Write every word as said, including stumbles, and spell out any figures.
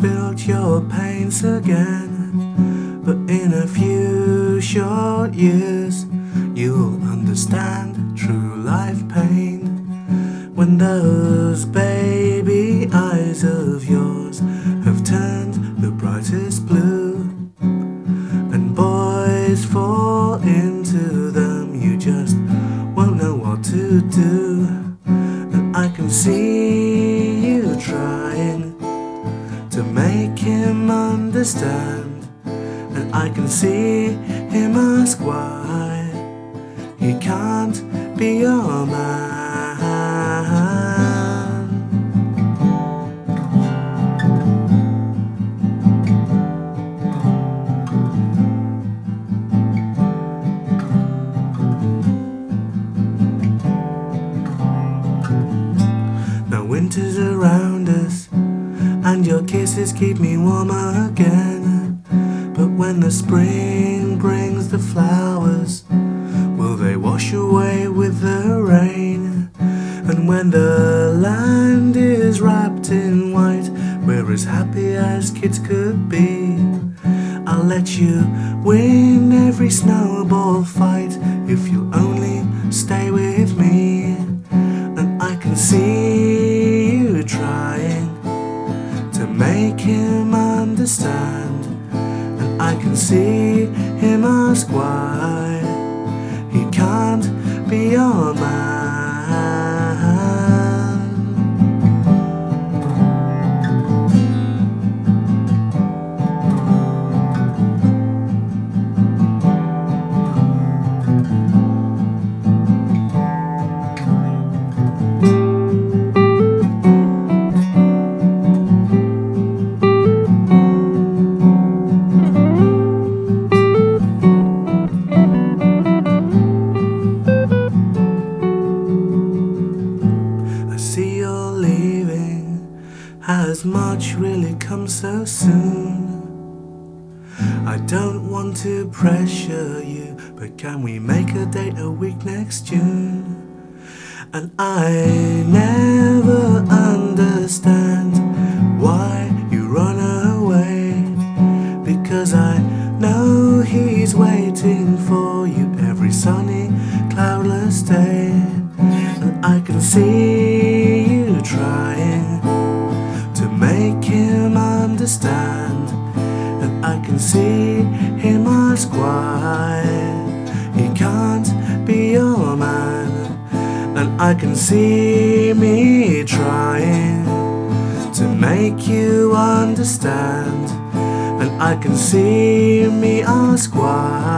felt your pains again. But in a few short years, you'll understand true life pain. When those baby eyes of yours have turned the brightest blue, and boys fall into them, you just won't know what to do. And I can see you trying to make him understand, and I can see him ask why he can't be your man. Now winter's around us, and your kisses keep me warmer again. But when the spring brings the flowers, will they wash away with the rain? And when the land is wrapped in white, we're as happy as kids could be. I'll let you win every snowball fight if you'll only stay with me. And I can see you trying to make him understand, and I can see him ask why he can't be your man. See you're leaving. Has much really come so soon? I don't want to pressure you, but can we make a date a week next June? And I never understand why you run away, because I know he's waiting for you every sunny, cloudless day. And I can see you trying to make him understand, and I can see him ask why he can't be your man. And I can see me trying to make you understand, and I can see me ask why